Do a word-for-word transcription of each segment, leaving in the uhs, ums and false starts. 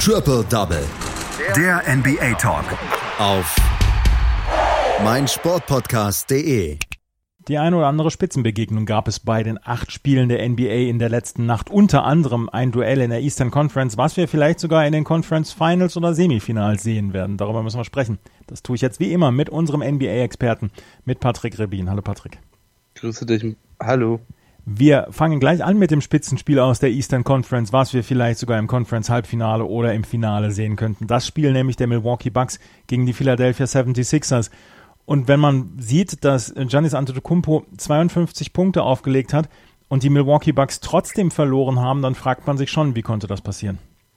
Triple Double. Der N B A Talk. Auf meinsportpodcast punkt de. Die eine oder andere Spitzenbegegnung gab es bei den acht Spielen der N B A in der letzten Nacht. Unter anderem ein Duell in der Eastern Conference, was wir vielleicht sogar in den Conference Finals oder Semifinals sehen werden. Darüber müssen wir sprechen. Das tue ich jetzt wie immer mit unserem N B A-Experten, mit Patrick Rebin. Hallo Patrick. Grüße dich. Hallo. Wir fangen gleich an mit dem Spitzenspiel aus der Eastern Conference, was wir vielleicht sogar im Conference-Halbfinale oder im Finale sehen könnten. Das Spiel nämlich der Milwaukee Bucks gegen die Philadelphia seventy-sixers. Und wenn man sieht, dass Giannis Antetokounmpo zweiundfünfzig Punkte aufgelegt hat und die Milwaukee Bucks trotzdem verloren haben, dann fragt man sich schon, wie konnte das passieren?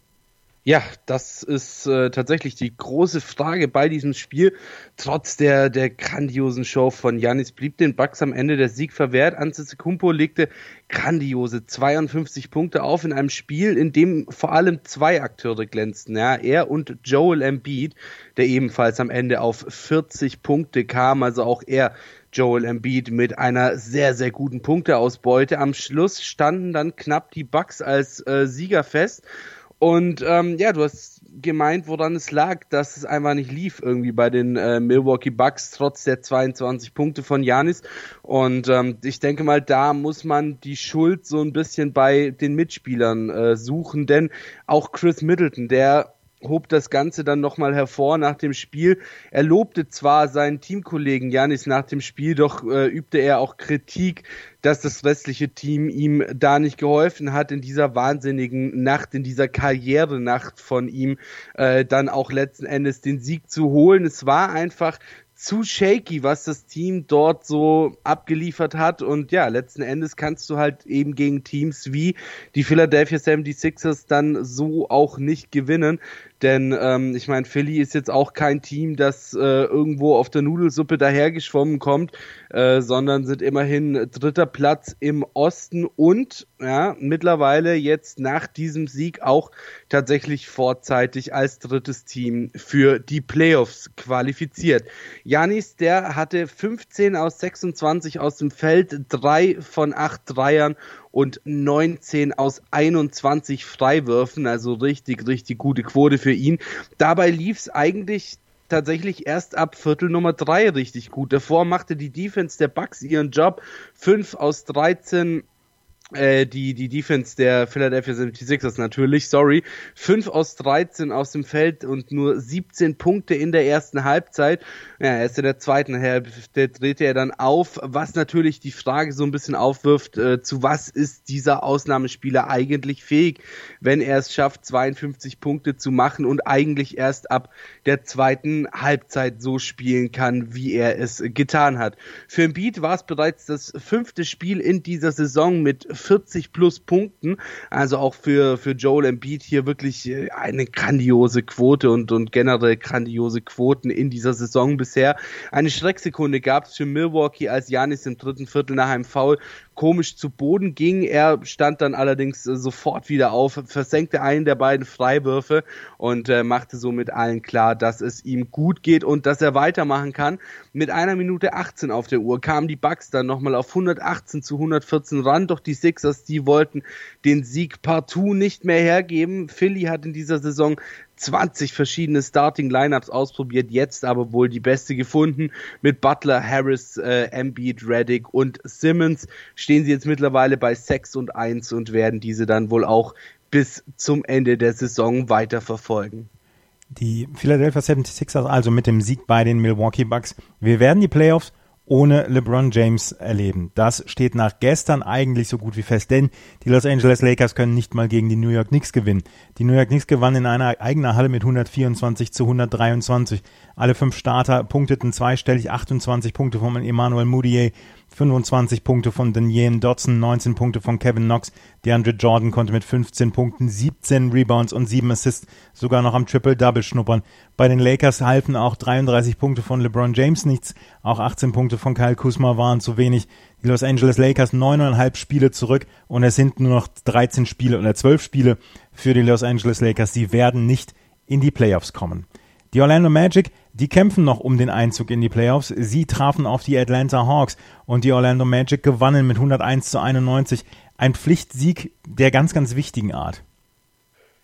Ja, das ist äh, tatsächlich die große Frage bei diesem Spiel. Trotz der, der grandiosen Show von Giannis blieb den Bucks am Ende der Sieg verwehrt. Antetokounmpo legte grandiose zweiundfünfzig Punkte auf in einem Spiel, in dem vor allem zwei Akteure glänzten. Ja, er und Joel Embiid, der ebenfalls am Ende auf vierzig Punkte kam. Also auch er, Joel Embiid, mit einer sehr, sehr guten Punkteausbeute. Am Schluss standen dann knapp die Bucks als äh, Sieger fest. Und ähm, ja, du hast gemeint, woran es lag, dass es einfach nicht lief irgendwie bei den äh, Milwaukee Bucks, trotz der zweiundzwanzig Punkte von Giannis. Und ähm, ich denke mal, da muss man die Schuld so ein bisschen bei den Mitspielern äh, suchen, denn auch Chris Middleton, der hob das Ganze dann nochmal hervor nach dem Spiel. Er lobte zwar seinen Teamkollegen Giannis nach dem Spiel, doch äh, übte er auch Kritik, dass das restliche Team ihm da nicht geholfen hat, in dieser wahnsinnigen Nacht, in dieser Karrierenacht von ihm, äh, dann auch letzten Endes den Sieg zu holen. Es war einfach zu shaky, was das Team dort so abgeliefert hat, und ja, letzten Endes kannst du halt eben gegen Teams wie die Philadelphia seventy-sixers dann so auch nicht gewinnen, denn ähm, ich meine, Philly ist jetzt auch kein Team, das äh, irgendwo auf der Nudelsuppe dahergeschwommen kommt, äh, sondern sind immerhin dritter Platz im Osten und ja, mittlerweile jetzt nach diesem Sieg auch tatsächlich vorzeitig als drittes Team für die Playoffs qualifiziert. Giannis, der hatte fünfzehn aus sechsundzwanzig aus dem Feld, drei von acht Dreiern und neunzehn aus einundzwanzig Freiwürfen, also richtig, richtig gute Quote für ihn. Dabei lief es eigentlich tatsächlich erst ab Viertel Nummer drei richtig gut. Davor machte die Defense der Bucks ihren Job, fünf aus dreizehn Äh, die, die Defense der Philadelphia seventy-sixers natürlich, sorry, fünf aus dreizehn aus dem Feld und nur siebzehn Punkte in der ersten Halbzeit. Ja, erst in der zweiten Hälfte drehte er dann auf, was natürlich die Frage so ein bisschen aufwirft, äh, zu was ist dieser Ausnahmespieler eigentlich fähig, wenn er es schafft, zweiundfünfzig Punkte zu machen und eigentlich erst ab der zweiten Halbzeit so spielen kann, wie er es getan hat. Für Embiid war es bereits das fünfte Spiel in dieser Saison mit vierzig plus Punkten, also auch für, für Joel Embiid hier wirklich eine grandiose Quote und, und generell grandiose Quoten in dieser Saison bisher. Eine Schrecksekunde gab es für Milwaukee, als Giannis im dritten Viertel nach einem Foul komisch zu Boden ging. Er stand dann allerdings äh, sofort wieder auf, versenkte einen der beiden Freiwürfe und äh, machte somit allen klar, dass es ihm gut geht und dass er weitermachen kann. Mit einer Minute achtzehn auf der Uhr kamen die Bucks dann nochmal auf hundertachtzehn zu hundertvierzehn ran, doch die Sixers, die wollten den Sieg partout nicht mehr hergeben. Philly hat in dieser Saison zwanzig verschiedene Starting-Lineups ausprobiert, jetzt aber wohl die beste gefunden. Mit Butler, Harris, äh, Embiid, Redick und Simmons stehen sie jetzt mittlerweile bei sechs und eins und werden diese dann wohl auch bis zum Ende der Saison weiter verfolgen. Die Philadelphia seventy-sixers also mit dem Sieg bei den Milwaukee Bucks. Wir werden die Playoffs ohne LeBron James erleben. Das steht nach gestern eigentlich so gut wie fest, denn die Los Angeles Lakers können nicht mal gegen die New York Knicks gewinnen. Die New York Knicks gewannen in einer eigenen Halle mit hundertvierundzwanzig zu hundertdreiundzwanzig. Alle fünf Starter punkteten zweistellig, achtundzwanzig Punkte von Emmanuel Mudiay, fünfundzwanzig Punkte von Dwayne Dotson, neunzehn Punkte von Kevin Knox. DeAndre Jordan konnte mit fünfzehn Punkten, siebzehn Rebounds und sieben Assists sogar noch am Triple-Double schnuppern. Bei den Lakers halfen auch dreiunddreißig Punkte von LeBron James nichts, auch achtzehn Punkte von Kyle Kuzma waren zu wenig. Die Los Angeles Lakers neuneinhalb Spiele zurück und es sind nur noch dreizehn Spiele oder zwölf Spiele für die Los Angeles Lakers. Sie werden nicht in die Playoffs kommen. Die Orlando Magic, die kämpfen noch um den Einzug in die Playoffs. Sie trafen auf die Atlanta Hawks und die Orlando Magic gewannen mit hunderteins zu einundneunzig. Ein Pflichtsieg der ganz, ganz wichtigen Art.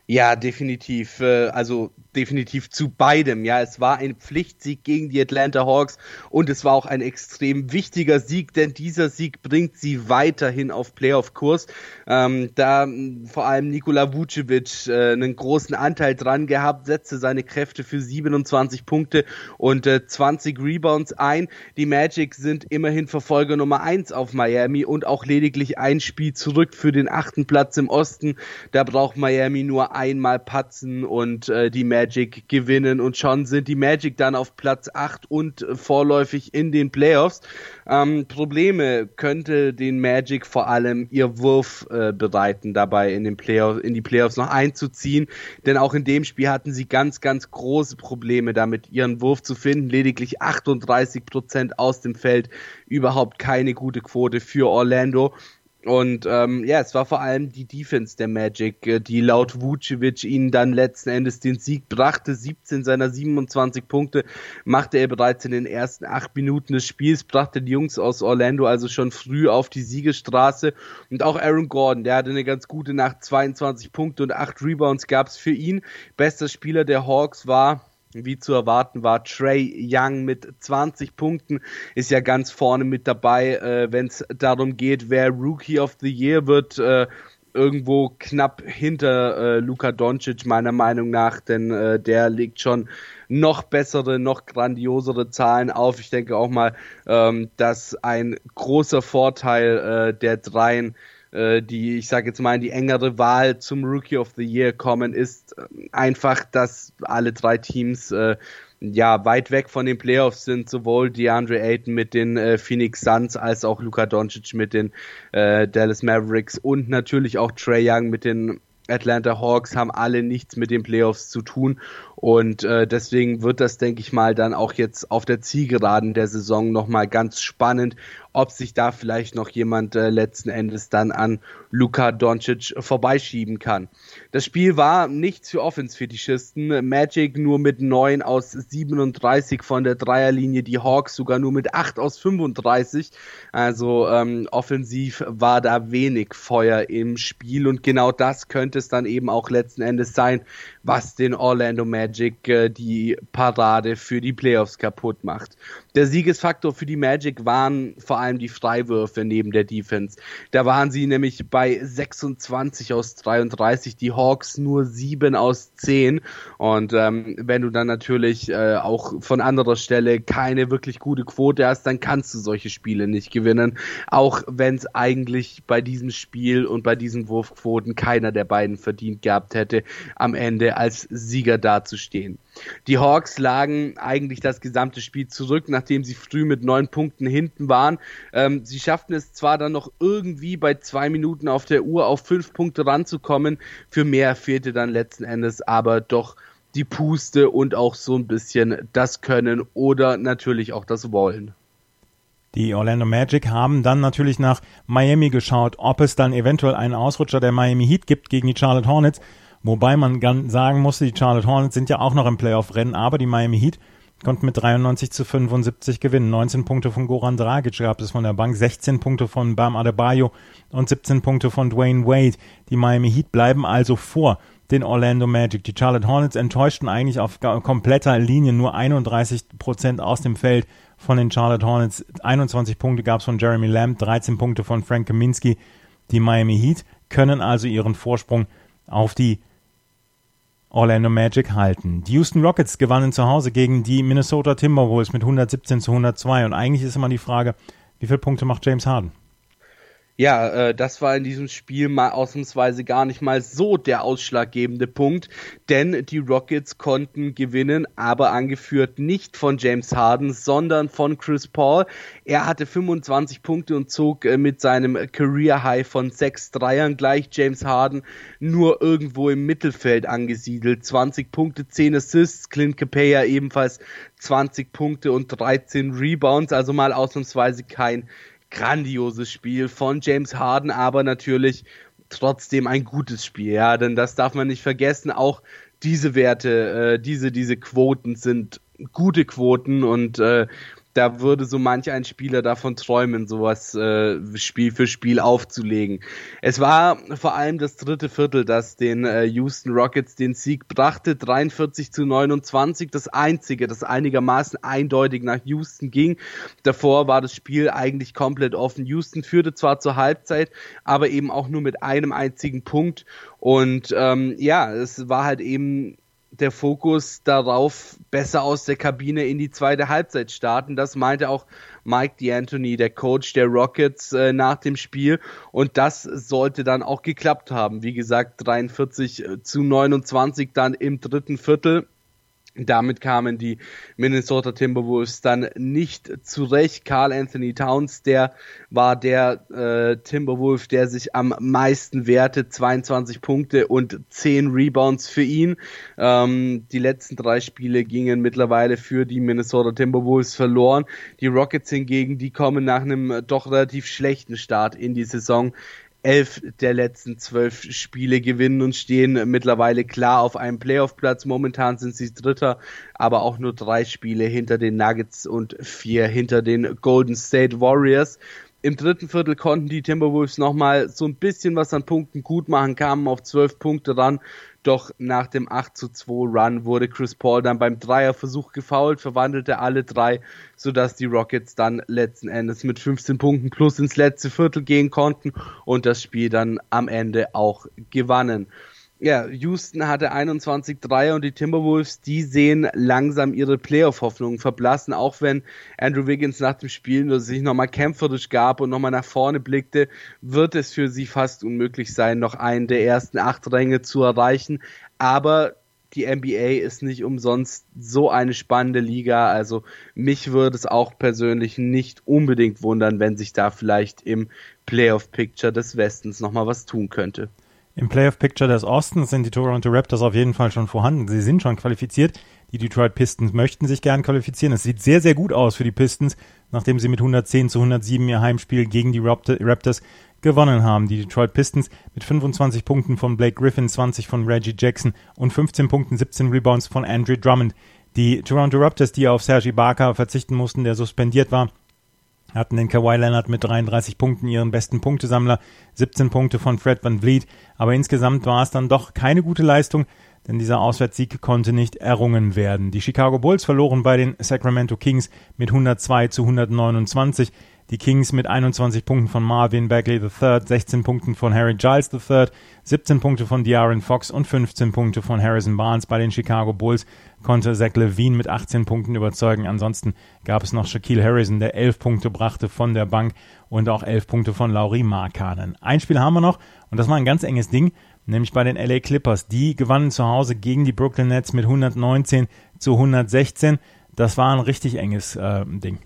Ja, definitiv. Also definitiv zu beidem. Ja, es war ein Pflichtsieg gegen die Atlanta Hawks und es war auch ein extrem wichtiger Sieg, denn dieser Sieg bringt sie weiterhin auf Playoff-Kurs. Ähm, da vor allem Nikola Vucevic äh, einen großen Anteil dran gehabt, setzte seine Kräfte für siebenundzwanzig Punkte und äh, zwanzig Rebounds ein. Die Magic sind immerhin Verfolger Nummer eins auf Miami und auch lediglich ein Spiel zurück für den achten Platz im Osten. Da braucht Miami nur einmal patzen und äh, die Magic gewinnen und schon sind die Magic dann auf Platz acht und äh, vorläufig in den Playoffs. Ähm, Probleme könnte den Magic vor allem ihr Wurf äh, bereiten, dabei in den Playoffs, in die Playoffs noch einzuziehen, denn auch in dem Spiel hatten sie ganz, ganz große Probleme damit, ihren Wurf zu finden. Lediglich achtunddreißig Prozent aus dem Feld, überhaupt keine gute Quote für Orlando. Und ähm, ja, es war vor allem die Defense der Magic, die laut Vucevic ihnen dann letzten Endes den Sieg brachte. siebzehn seiner siebenundzwanzig Punkte machte er bereits in den ersten acht Minuten des Spiels, brachte die Jungs aus Orlando also schon früh auf die Siegesstraße. Und auch Aaron Gordon, der hatte eine ganz gute Nacht, zweiundzwanzig Punkte und acht Rebounds gab es für ihn. Bester Spieler der Hawks war, wie zu erwarten war, Trae Young mit zwanzig Punkten, ist ja ganz vorne mit dabei, äh, wenn es darum geht, wer Rookie of the Year wird, äh, irgendwo knapp hinter äh, Luka Doncic meiner Meinung nach, denn äh, der legt schon noch bessere, noch grandiosere Zahlen auf. Ich denke auch mal, ähm, dass ein großer Vorteil äh, der Dreien, die, ich sage jetzt mal, in die engere Wahl zum Rookie of the Year kommen, ist einfach, dass alle drei Teams äh, ja weit weg von den Playoffs sind, sowohl DeAndre Ayton mit den äh, Phoenix Suns als auch Luka Doncic mit den äh, Dallas Mavericks und natürlich auch Trae Young mit den Atlanta Hawks, haben alle nichts mit den Playoffs zu tun und äh, deswegen wird das, denke ich mal, dann auch jetzt auf der Zielgeraden der Saison nochmal ganz spannend, ob sich da vielleicht noch jemand äh, letzten Endes dann an Luka Doncic vorbeischieben kann. Das Spiel war nichts für Offense-Fetischisten. Magic nur mit neun aus siebenunddreißig von der Dreierlinie, die Hawks sogar nur mit acht aus fünfunddreißig. Also ähm, offensiv war da wenig Feuer im Spiel und genau das könnte es dann eben auch letzten Endes sein, was den Orlando Magic äh, die Parade für die Playoffs kaputt macht. Der Siegesfaktor für die Magic waren vor allem die Freiwürfe neben der Defense. Da waren sie nämlich bei sechsundzwanzig aus dreiunddreißig, die Hawks nur sieben aus zehn. Und ähm, wenn du dann natürlich äh, auch von anderer Stelle keine wirklich gute Quote hast, dann kannst du solche Spiele nicht gewinnen. Auch wenn es eigentlich bei diesem Spiel und bei diesen Wurfquoten keiner der beiden verdient gehabt hätte, am Ende als Sieger dazustehen. Die Hawks lagen eigentlich das gesamte Spiel zurück, nachdem sie früh mit neun Punkten hinten waren. Ähm, sie schafften es zwar dann noch irgendwie bei zwei Minuten auf der Uhr auf fünf Punkte ranzukommen, für mehr fehlte dann letzten Endes aber doch die Puste und auch so ein bisschen das Können oder natürlich auch das Wollen. Die Orlando Magic haben dann natürlich nach Miami geschaut, ob es dann eventuell einen Ausrutscher der Miami Heat gibt gegen die Charlotte Hornets. Wobei man sagen musste, die Charlotte Hornets sind ja auch noch im Playoff-Rennen, aber die Miami Heat konnten mit dreiundneunzig zu fünfundsiebzig gewinnen. neunzehn Punkte von Goran Dragic gab es von der Bank, sechzehn Punkte von Bam Adebayo und siebzehn Punkte von Dwayne Wade. Die Miami Heat bleiben also vor den Orlando Magic. Die Charlotte Hornets enttäuschten eigentlich auf kompletter Linie, nur einunddreißig Prozent aus dem Feld von den Charlotte Hornets. einundzwanzig Punkte gab es von Jeremy Lamb, dreizehn Punkte von Frank Kaminsky. Die Miami Heat können also ihren Vorsprung auf die Orlando Magic halten. Die Houston Rockets gewannen zu Hause gegen die Minnesota Timberwolves mit hundertsiebzehn zu hundertzwei und eigentlich ist immer die Frage, wie viele Punkte macht James Harden? Ja, äh, das war in diesem Spiel mal ausnahmsweise gar nicht mal so der ausschlaggebende Punkt, denn die Rockets konnten gewinnen, aber angeführt nicht von James Harden, sondern von Chris Paul. Er hatte fünfundzwanzig Punkte und zog äh, mit seinem Career High von sechs Dreiern gleich James Harden nur irgendwo im Mittelfeld angesiedelt. zwanzig Punkte, zehn Assists, Clint Capella ebenfalls zwanzig Punkte und dreizehn Rebounds, also mal ausnahmsweise kein grandioses Spiel von James Harden, aber natürlich trotzdem ein gutes Spiel, ja, denn das darf man nicht vergessen, auch diese Werte, äh, diese, diese Quoten sind gute Quoten und äh, da würde so manch ein Spieler davon träumen, sowas äh, Spiel für Spiel aufzulegen. Es war vor allem das dritte Viertel, das den äh, Houston Rockets den Sieg brachte, dreiundvierzig zu neunundzwanzig, das einzige, das einigermaßen eindeutig nach Houston ging. Davor war das Spiel eigentlich komplett offen. Houston führte zwar zur Halbzeit, aber eben auch nur mit einem einzigen Punkt und ähm, ja, es war halt eben der Fokus darauf, besser aus der Kabine in die zweite Halbzeit starten. Das meinte auch Mike D'Antoni, der Coach der Rockets, äh, nach dem Spiel. Und das sollte dann auch geklappt haben. Wie gesagt, dreiundvierzig zu neunundzwanzig dann im dritten Viertel. Damit kamen die Minnesota Timberwolves dann nicht zurecht. Karl Anthony Towns, der war der äh, Timberwolf, der sich am meisten wehrte, zweiundzwanzig Punkte und zehn Rebounds für ihn. Ähm, die letzten drei Spiele gingen mittlerweile für die Minnesota Timberwolves verloren. Die Rockets hingegen, die kommen nach einem doch relativ schlechten Start in die Saison. Elf der letzten zwölf Spiele gewinnen und stehen mittlerweile klar auf einem Playoff-Platz. Momentan sind sie Dritter, aber auch nur drei Spiele hinter den Nuggets und vier hinter den Golden State Warriors. Im dritten Viertel konnten die Timberwolves nochmal so ein bisschen was an Punkten gut machen, kamen auf zwölf Punkte ran. Doch nach dem acht zu zwei Run wurde Chris Paul dann beim Dreierversuch gefoult, verwandelte alle drei, sodass die Rockets dann letzten Endes mit fünfzehn Punkten plus ins letzte Viertel gehen konnten und das Spiel dann am Ende auch gewannen. Ja, Houston hatte einundzwanzig Dreier und die Timberwolves, die sehen langsam ihre Playoff-Hoffnungen verblassen, auch wenn Andrew Wiggins nach dem Spiel sich nochmal kämpferisch gab und nochmal nach vorne blickte, wird es für sie fast unmöglich sein, noch einen der ersten acht Ränge zu erreichen, aber die N B A ist nicht umsonst so eine spannende Liga, also mich würde es auch persönlich nicht unbedingt wundern, wenn sich da vielleicht im Playoff-Picture des Westens nochmal was tun könnte. Im Playoff-Picture des Ostens sind die Toronto Raptors auf jeden Fall schon vorhanden. Sie sind schon qualifiziert. Die Detroit Pistons möchten sich gern qualifizieren. Es sieht sehr, sehr gut aus für die Pistons, nachdem sie mit hundertzehn zu hundertsieben ihr Heimspiel gegen die Raptors gewonnen haben. Die Detroit Pistons mit fünfundzwanzig Punkten von Blake Griffin, zwanzig von Reggie Jackson und fünfzehn Punkten, siebzehn Rebounds von Andre Drummond. Die Toronto Raptors, die auf Serge Ibaka verzichten mussten, der suspendiert war, hatten den Kawhi Leonard mit dreiunddreißig Punkten, ihren besten Punktesammler, siebzehn Punkte von Fred VanVleet, aber insgesamt war es dann doch keine gute Leistung, denn dieser Auswärtssieg konnte nicht errungen werden. Die Chicago Bulls verloren bei den Sacramento Kings mit hundertzwei zu hundertneunundzwanzig, die Kings mit einundzwanzig Punkten von Marvin Bagley der Dritte, sechzehn Punkten von Harry Giles der Dritte, siebzehn Punkte von De'Aaron Fox und fünfzehn Punkte von Harrison Barnes. Bei den Chicago Bulls konnte Zach LaVine mit achtzehn Punkten überzeugen. Ansonsten gab es noch Shaquille Harrison, der elf Punkte brachte von der Bank und auch elf Punkte von Lauri Markkanen. Ein Spiel haben wir noch und das war ein ganz enges Ding, nämlich bei den L A Clippers. Die gewannen zu Hause gegen die Brooklyn Nets mit hundertneunzehn zu hundertsechzehn. Das war ein richtig enges äh, Ding.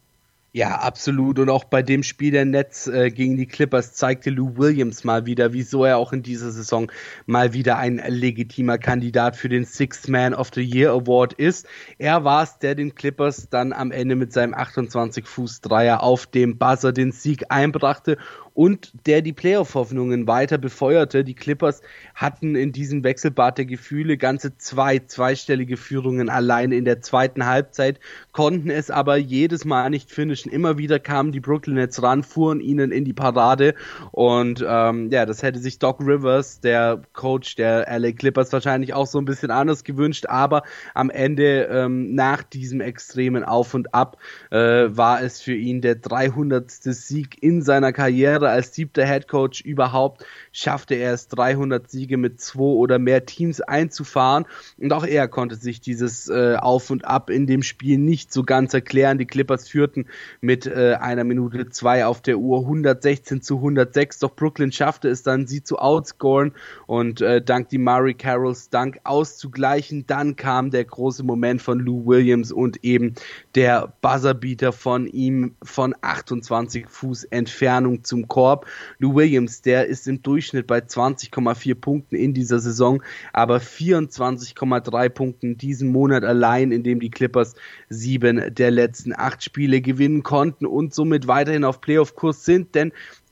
Ja, absolut. Und auch bei dem Spiel der Nets äh, gegen die Clippers zeigte Lou Williams mal wieder, wieso er auch in dieser Saison mal wieder ein legitimer Kandidat für den Sixth Man of the Year Award ist. Er war es, der den Clippers dann am Ende mit seinem achtundzwanzig Fuß Dreier auf dem Buzzer den Sieg einbrachte und der die Playoff-Hoffnungen weiter befeuerte. Die Clippers hatten in diesem Wechselbad der Gefühle ganze zwei zweistellige Führungen allein in der zweiten Halbzeit, konnten es aber jedes Mal nicht finishen. Immer wieder kamen die Brooklyn Nets ran, fuhren ihnen in die Parade und ähm, ja, das hätte sich Doc Rivers, der Coach der L A Clippers, wahrscheinlich auch so ein bisschen anders gewünscht, aber am Ende ähm, nach diesem extremen Auf und Ab äh, war es für ihn der dreihundertste Sieg in seiner Karriere. Als siebter Headcoach überhaupt schaffte er es, dreihundert Siege mit zwei oder mehr Teams einzufahren und auch er konnte sich dieses äh, Auf und Ab in dem Spiel nicht so ganz erklären. Die Clippers führten mit äh, einer Minute zwei auf der Uhr hundertsechzehn zu hundertsechs, doch Brooklyn schaffte es dann, sie zu outscoren und äh, dank DeMarre Carrolls Dank auszugleichen. Dann kam der große Moment von Lou Williams und eben der Buzzerbeater von ihm von achtundzwanzig Fuß Entfernung zum Korb. Lou Williams, der ist im Durchschnitt bei zwanzig Komma vier Punkten in dieser Saison, aber vierundzwanzig Komma drei Punkten diesen Monat allein, in dem die Clippers sieben der letzten acht Spiele gewinnen konnten und somit weiterhin auf Playoff-Kurs sind, denn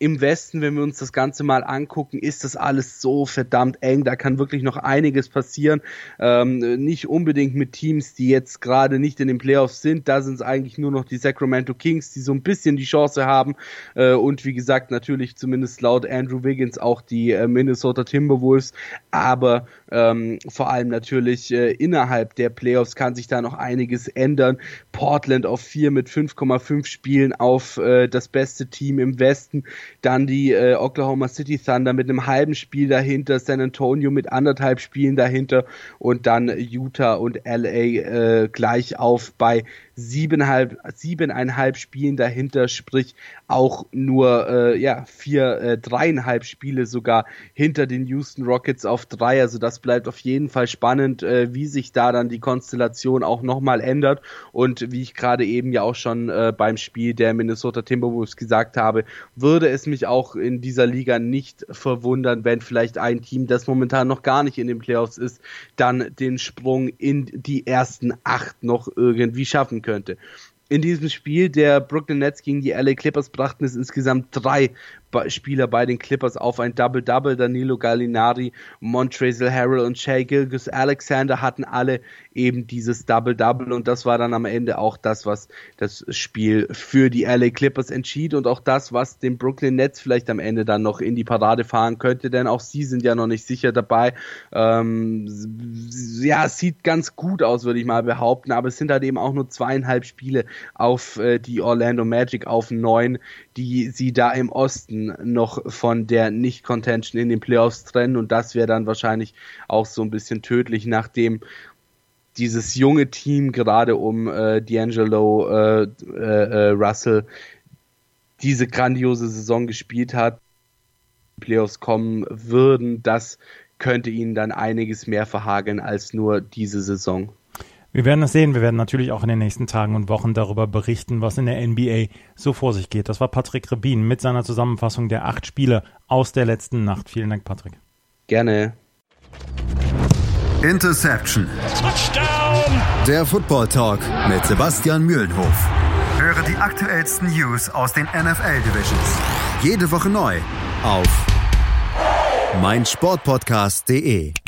im Westen, wenn wir uns das Ganze mal angucken, ist das alles so verdammt eng. Da kann wirklich noch einiges passieren. Ähm, nicht unbedingt mit Teams, die jetzt gerade nicht in den Playoffs sind. Da sind es eigentlich nur noch die Sacramento Kings, die so ein bisschen die Chance haben. Äh, und wie gesagt, natürlich zumindest laut Andrew Wiggins auch die äh, Minnesota Timberwolves. Aber ähm, vor allem natürlich äh, innerhalb der Playoffs kann sich da noch einiges ändern. Portland auf vier mit fünf Komma fünf Spielen auf äh, das beste Team im Westen. Dann die äh, Oklahoma City Thunder mit einem halben Spiel dahinter, San Antonio mit anderthalb Spielen dahinter und dann Utah und L A äh, gleich auf bei siebeneinhalb, siebeneinhalb Spielen dahinter, sprich auch nur äh, ja vier, äh, dreieinhalb Spiele sogar hinter den Houston Rockets auf drei. Also das bleibt auf jeden Fall spannend, äh, wie sich da dann die Konstellation auch nochmal ändert. Und wie ich gerade eben ja auch schon äh, beim Spiel der Minnesota Timberwolves gesagt habe, würde es mich auch in dieser Liga nicht verwundern, wenn vielleicht ein Team, das momentan noch gar nicht in den Playoffs ist, dann den Sprung in die ersten acht noch irgendwie schaffen könnte. In diesem Spiel der Brooklyn Nets gegen die L A Clippers brachten es insgesamt drei Spieler bei den Clippers auf ein Double-Double. Danilo Gallinari, Montrezl Harrell und Shai Gilgeous-Alexander hatten alle eben dieses Double-Double und das war dann am Ende auch das, was das Spiel für die L A Clippers entschied und auch das, was den Brooklyn Nets vielleicht am Ende dann noch in die Parade fahren könnte, denn auch sie sind ja noch nicht sicher dabei. Ähm, ja, es sieht ganz gut aus, würde ich mal behaupten, aber es sind halt eben auch nur zweieinhalb Spiele auf äh, die Orlando Magic auf neun, die sie da im Osten noch von der Nicht-Contention in den Playoffs trennen und das wäre dann wahrscheinlich auch so ein bisschen tödlich, nachdem dieses junge Team gerade um äh, D'Angelo äh, äh, Russell diese grandiose Saison gespielt hat, Playoffs kommen würden, das könnte ihnen dann einiges mehr verhageln als nur diese Saison. Wir werden das sehen. Wir werden natürlich auch in den nächsten Tagen und Wochen darüber berichten, was in der N B A so vor sich geht. Das war Patrick Rebin mit seiner Zusammenfassung der acht Spiele aus der letzten Nacht. Vielen Dank, Patrick. Gerne. Interception. Touchdown. Der Football Talk mit Sebastian Mühlenhof. Höre die aktuellsten News aus den N F L Divisions. Jede Woche neu auf meinsportpodcast punkt de.